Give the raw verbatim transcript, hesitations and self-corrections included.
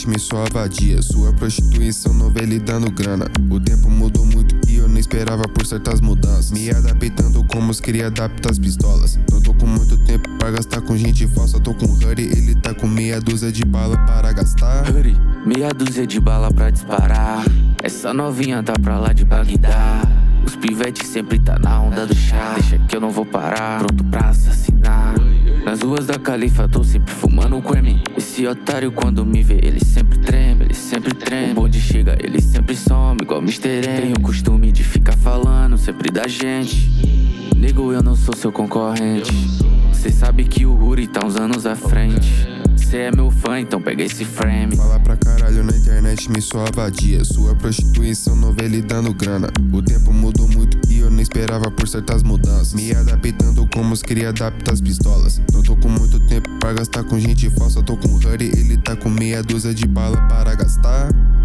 internet me soa vadia. Sua prostituição, novela e dando grana. O tempo mudou muito e eu não esperava por certas mudanças. Me adaptando como os cria adapta as pistolas. Não tô com muito tempo pra gastar com gente falsa. Tô com Hurry, ele tá com meia dúzia de bala para gastar. Hurry, meia dúzia de bala pra disparar. Essa novinha tá pra lá de Bagdá. Os pivetes sempre tá na onda do chá. Deixa que eu não vou parar, pronto pra assassinar. Nas ruas da Califa tô sempre fumando Grammy. Esse otário quando me vê ele sempre treme, ele sempre treme. O bonde chega, ele sempre some igual mister M. Tenho o costume de ficar falando sempre da gente. Nego, eu não sou seu concorrente. Cê sabe que o Hurry tá uns anos à frente. Cê é meu fã, então pega esse frame. Fala pra caralho na internet me soa vadia. Sua prostituição, novela e dando grana. O tempo mudou muito e eu não esperava por certas mudanças. Me adaptando como os cria adapta as pistolas. Não tô com muito tempo pra gastar com gente falsa. Tô com Hurry, ele tá com meia dúzia de bala para gastar.